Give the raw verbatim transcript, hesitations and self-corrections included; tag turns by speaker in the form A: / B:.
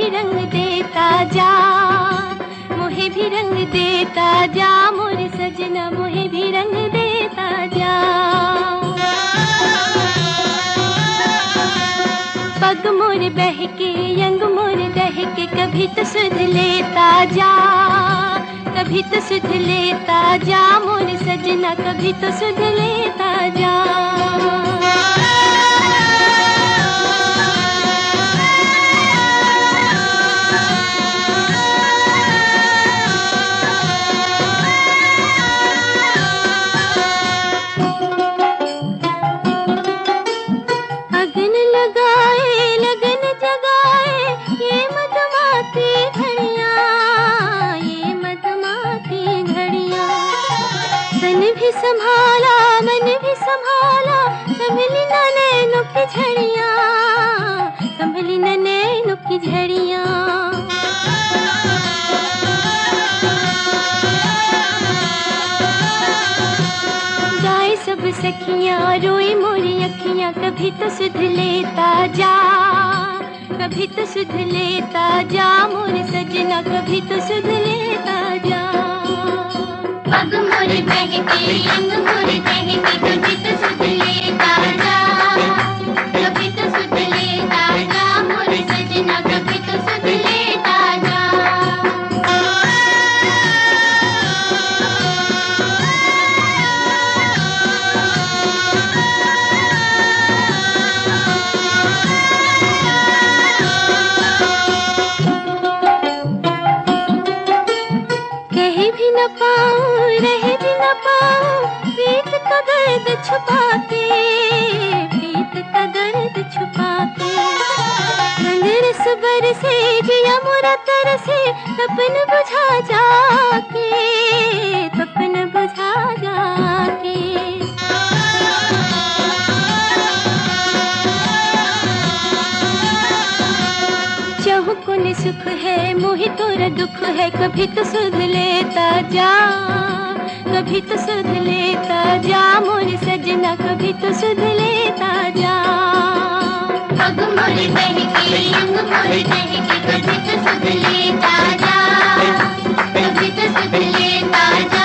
A: भी रंग देता जा, मोहे भी रंग देता जा, मोरे सजना मोहे भी रंग देता जा। पग मोर बहके यंग मोर दहके, कभी तो सुध लेता जा, कभी तो सुध लेता जा, मोर सजना कभी तो सुध लेता जा। अगन लगाए लगन जगाए ये मधुमाती घड़ियां, ये मधुमाती घड़ियां। तन भी संभाला मन भी संभाला, संभली न नैनों की झड़ियां, संभली न नैनों की झड़ियां। गाए सब सखियां रोई मोरी अखियां, कभी तो सुध लेता जा, कभी तो सुध लेता जा, मोर सजना कभी तो सुध लेता जा। पग मोर बहके यंग मोर दहके, कभी तो सुध लेता जा, कभी तो सुध लेता जा, मोर सजना कभी तो सुध लेता जा। कह भी न पाऊं रह भी न पाऊं, प्रीत का दर्द छुपा के, प्रीत का दर्द छुपा के। रंग रस बरसे जिया मोरा तरसे, तपन बुझा जाके, तपन बुझा जाके। चहुकुन सुख है मोहि तोरा दुख है, कभी तो सुध लेता जा, कभी तो सुध लेता जा, मोर सजना कभी तो सुध लेता जा। पग मोर बहके यंग मोर दहके, कभी तो सुध लेता जा, कभी तो सुध लेता जा,